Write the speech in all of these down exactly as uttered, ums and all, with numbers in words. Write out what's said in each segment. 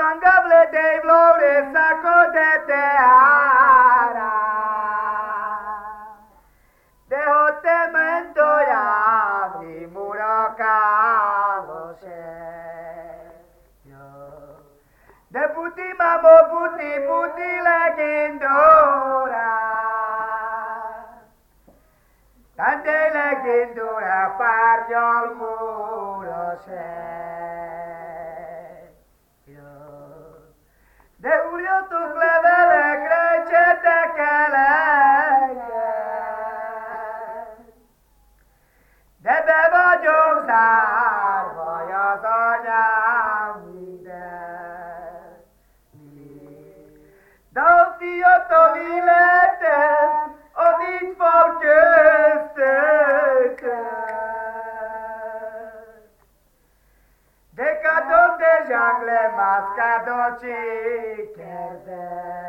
mangable de flores saco de teara. Dejo temento ya mi muracalo se. De puti mamo puti puti legendora. Tante legendora parjo al muro se. De Julio tu clevele crecete que legge. De bebo giosar voglio sognarmi. Dans io tovilete o niet volkeste. De cadeau de jungle mascado chiquerde.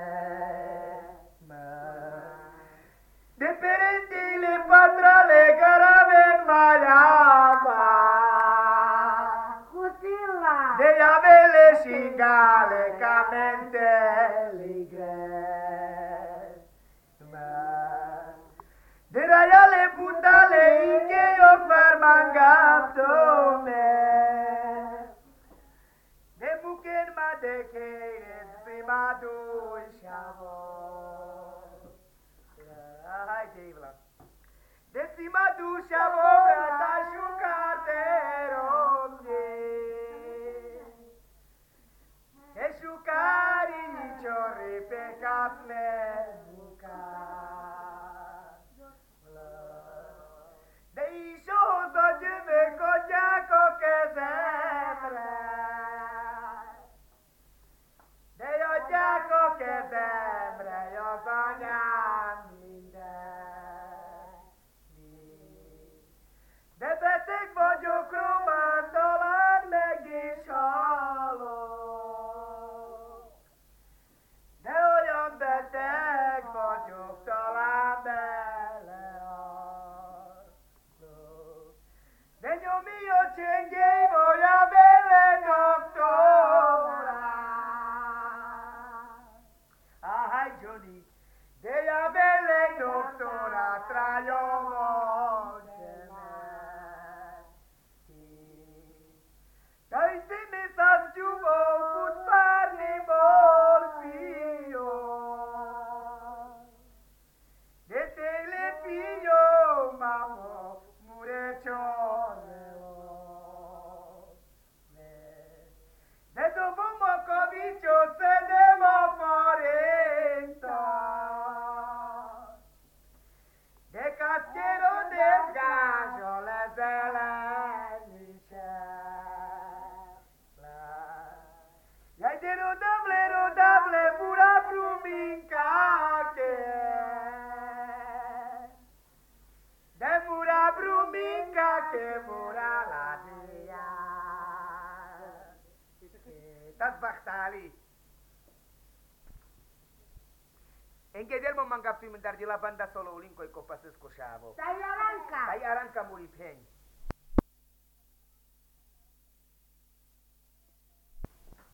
De perendile patrale caraven mayama. De avele shingale camente ligre. De rayale putale inge yo fermangato me. De buken ma de keren prima dulciamo. Ai Kevla. De prima dulciamo da sciucatero. Eșucari ciorri pe casle buca. De ișo do give cogiaco che sempre. De io giaco che sempre io sognamite. De betek voglio crumandolar me ghisciolo. Degno mio cenghevo la belle doctora. Ah, hai Johnny, della belle doctora tra gli dai se mi sa giuvo put parli morfio. De te le pillo mamo murecho. De dopo Mocovicio sedemo forenta. De casquero de sgaggio le zelenice. Iai de rodable, rodable, pura bruminca che. De pura bruminca che pura la dia. Tasbahtali. En Guillermo manga primentar de la banda solo ulinco y copas escochavo. Dai aranca. Dai aranca muri pen.